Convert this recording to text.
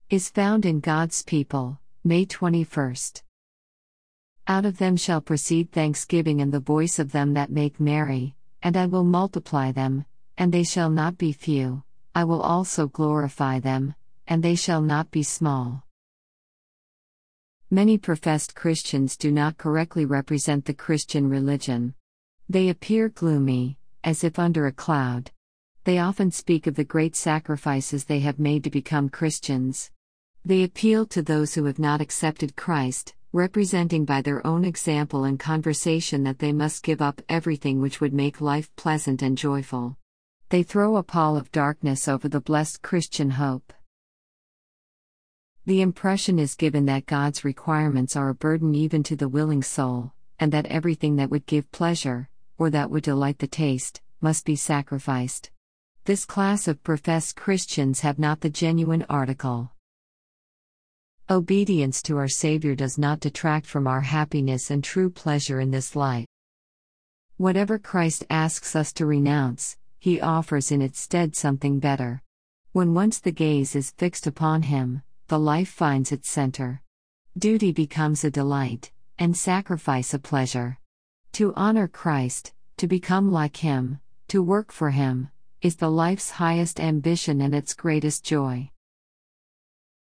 is found in God's people, May 21st. Out of them shall proceed thanksgiving and the voice of them that make merry, and I will multiply them, and they shall not be few, I will also glorify them, and they shall not be small. Many professed Christians do not correctly represent the Christian religion. They appear gloomy, as if under a cloud. They often speak of the great sacrifices they have made to become Christians. They appeal to those who have not accepted Christ, representing by their own example and conversation that they must give up everything which would make life pleasant and joyful. They throw a pall of darkness over the blessed Christian hope. The impression is given that God's requirements are a burden even to the willing soul, and that everything that would give pleasure, or that would delight the taste, must be sacrificed. This class of professed Christians have not the genuine article. Obedience to our Savior does not detract from our happiness and true pleasure in this life. Whatever Christ asks us to renounce, He offers in its stead something better. When once the gaze is fixed upon Him, the life finds its center. Duty becomes a delight, and sacrifice a pleasure. To honor Christ, to become like Him, to work for Him, is the life's highest ambition and its greatest joy.